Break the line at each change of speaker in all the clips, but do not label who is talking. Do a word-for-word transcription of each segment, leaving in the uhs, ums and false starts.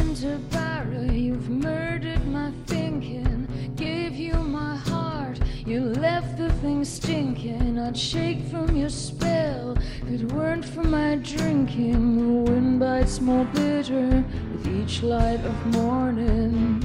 into barrow, you've murdered my thinking. Gave you my heart, you left the thing stinking. I'd shake from your spell if it weren't for my drinking. The wind bites more bitter with each light of morning.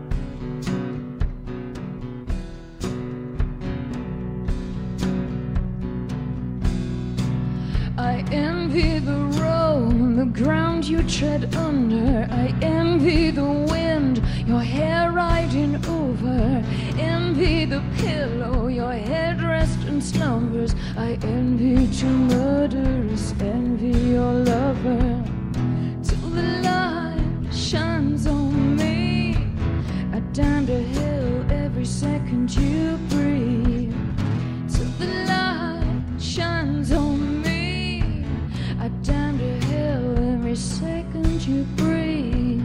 I envy the road, the ground you tread under. I envy the wind, your hair riding over. Envy the pillow, your head rests and slumbers. I envy two murderers, envy your lover. Till the light shines on me, I down to hell every second you breathe. Till the light shines on me, I down to hell every second you breathe.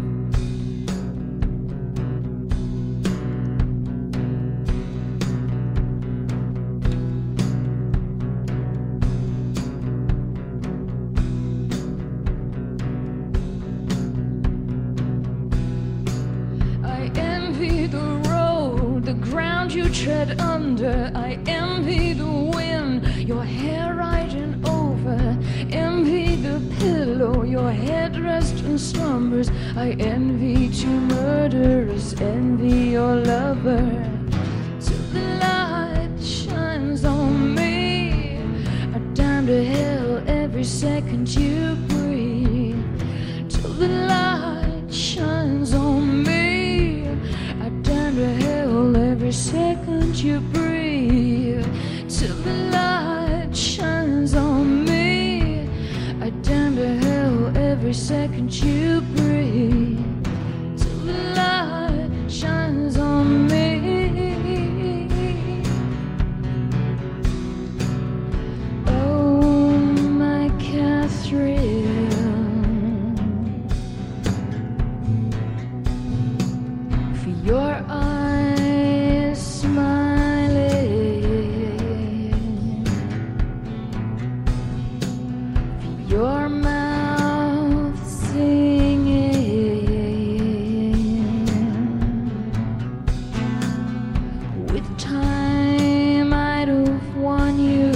I envy the road, the ground you tread under. I envy the wind, your hair riding over. Envy the pillow, your head rests and slumbers. I envy two murderers, envy your lover. Till the light shines on me, I down to hell every second you breathe. Till the light shines on me, I down to hell every second you breathe. Till the light shines on me, I down to hell every second you breathe. Till the light shines on me. Oh, my Catherine, for your eyes smiling, for your mouth singing. With time I'd have won you.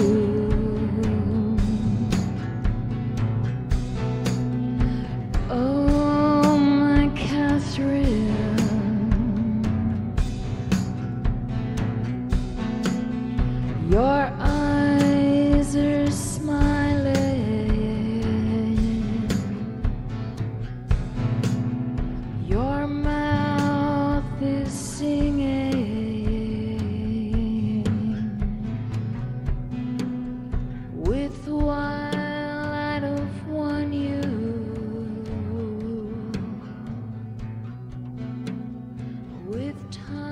Oh, my Catherine, your eyes are smiling, your mouth is singing. With a while I'd have won you. With time